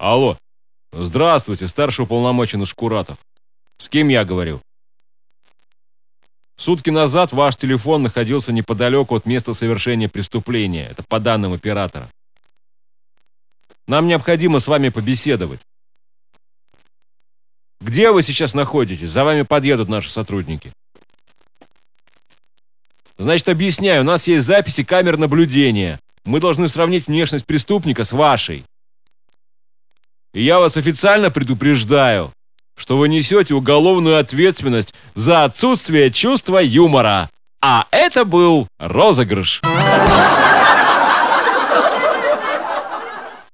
Алло. Здравствуйте, старший уполномоченный Шкуратов. С кем я говорю? Сутки назад ваш телефон находился неподалеку от места совершения преступления. Это по данным оператора. Нам необходимо с вами побеседовать. Где вы сейчас находитесь? За вами подъедут наши сотрудники. Значит, объясняю, у нас есть записи камер наблюдения. Мы должны сравнить внешность преступника с вашей. И я вас официально предупреждаю, что вы несете уголовную ответственность за отсутствие чувства юмора. А это был розыгрыш.